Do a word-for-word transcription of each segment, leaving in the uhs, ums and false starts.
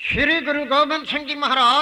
श्री गुरु गोबिंद सिंह जी महाराज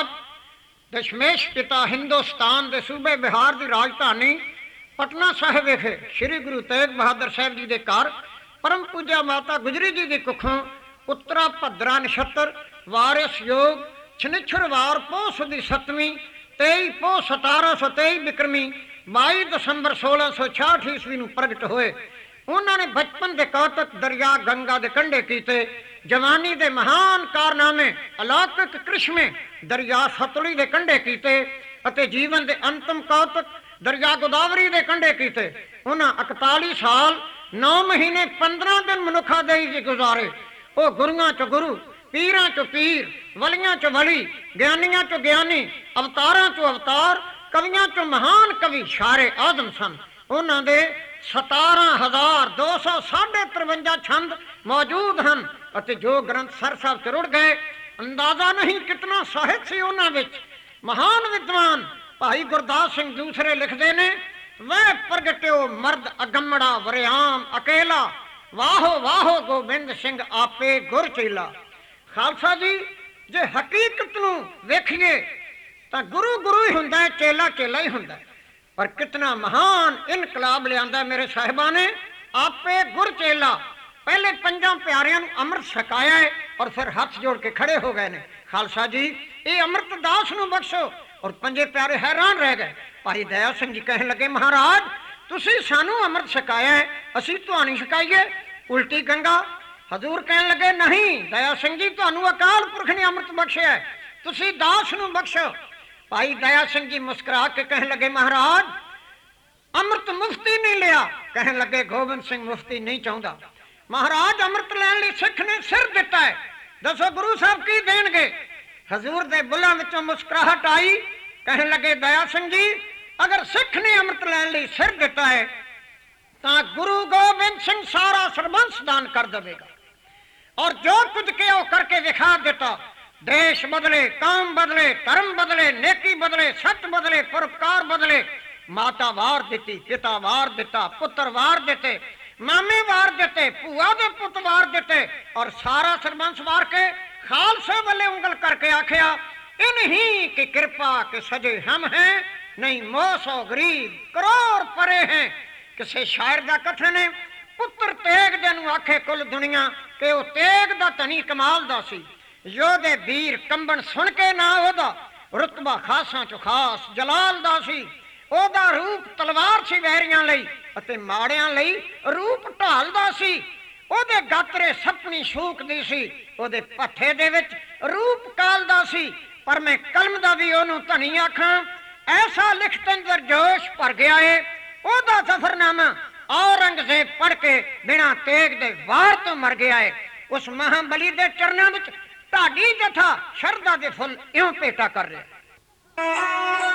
दशमेश पिता हिंदुस्तान के सूबे बिहार की राजधानी पटना साहिब विखे श्री गुरु तेग बहादुर साहब जी के घर परम पूजा माता गुजरी जी की कुखों उत्तरा भद्रा नछत्र वारिस योग शनिचरवार पोस की सतवीं तेई पो सतारा सौ तेई विक्रमी बाई दसंबर सोलह सौ छियाठ ईस्वी में प्रगट होए। उन्होंने बचपन के कौतक दरिया गंगा के कंढे कीते, जवानी के महान कारनामे अलौकिक कृष्मे दरिया सतलुज के कंढे कीते अते जीवन के अंतिम कौतक दरिया गोदावरी के कंढे कीते। उन्हें इकताली साल नौ महीने पंद्रह दिन मनुखा दे गुजारे। वो गुरुआं चो गुरु, पीरां चो पीर, वलियां चो वली, ज्ञानियां चो ज्ञानी, अवतारां चो अवतार, कवियां चो महान कवि शारे आदम सन। उन्होंने सतारह हजार दो सौ साढ़े तिरवंजा छंद मौजूद हैं और जो ग्रंथ सर साहब च रुड़ गए, अंदाजा नहीं कितना साहित्य सी उन्हां विच। महान विद्वान भाई गुरदास सिंह दूसरे लिखते ने, वह प्रगट्यो मर्द अगमड़ा वरियाम अकेला, वाहो वाहो गोबिंद सिंह आपे गुर चेला। खालसा जी जे हकीकत नूं वेखीए तां गुरु गुरु ही हुंदा है, चेला चेला ही हुंदा है। पर कितना महान इनकलाब लिया मेरे साहिबा ने, आपे गुर चेला। पहले पंजा प्यारियां नूं अमृत छकाया है और फिर हाथ जोड़ के खड़े हो गए ने। खालसा जी ये अमृत दास नूं बख्शो। और पंजे प्यारे हैरान रह गए। भाई दया सिंह जी कहने लगे, महाराज तुसी सानू अमृत छकाया है, असी तुहानू छकाईए उल्टी गंगा। हजूर कहने लगे, नहीं दया सिंह जी तुहानू अकाल पुरख ने अमृत बख्शिया है, तुसी दास नूं बख्शो। भाई दया सिंह जी मुस्कुरा के कहने लगे, महाराज अमृत मुफ्ती नहीं लिया। कहने लगे गोबिंद सिंह मुफ्ती नहीं चाहता। महाराज अमृत लैन लई सिख ने सिर दिता है, दसो गुरु साहब की देणगे। हजूर दे बुल्लां विचों मुस्कुराहट आई। कहने लगे दया सिंह जी अगर सिख ने अमृत लैन लई सिर दिता है तां गुरु गोबिंद सिंह सारा सरबंस दान कर देगा। और जो कुछ के ओ करके विखा देता, देश बदले, काम बदले, धर्म बदले, नेकी बदले, सच बदले, परोपकार बदले। माता वार देती, पिता वार दिता, पुत्र वार देते, मामे वार देते, भूआ दे पुत वार देते और सारा सरबंस वार के खालसे वाले उंगल करके आखिया, इन्हीं की कृपा के सजे हम हैं, नहीं मोह सौ गरीब करोड़ परे हैं। किसी शायर का कथन है, पुत्र तेग देनू आखे कुल दुनिया के वो तेग दा धनी कमाल दा सी। योधे वीर कंबन सुन के ना ओदा रुतबा खासा चो खास जलाल दा सी। ओदा रूप तलवार सी वैरियां लई अते माड़ियां लई रूप ढाल दा सी। ओदे गातरे सपनी शूक दी सी, ओदे पट्ठे दे विच रूप काल दा सी। पर मैं कलम दा भी ओनू धनी आखां, ऐसा लिखत अंदर जोश भर गया है। ओदा सफरनामा औरंगजेब पढ़ के बिना तेग दे वार तो मर गया है। उस महाबली दे चरनां विच ढाडी जथा शरदा दे फुल इउं भेटा कर रहा।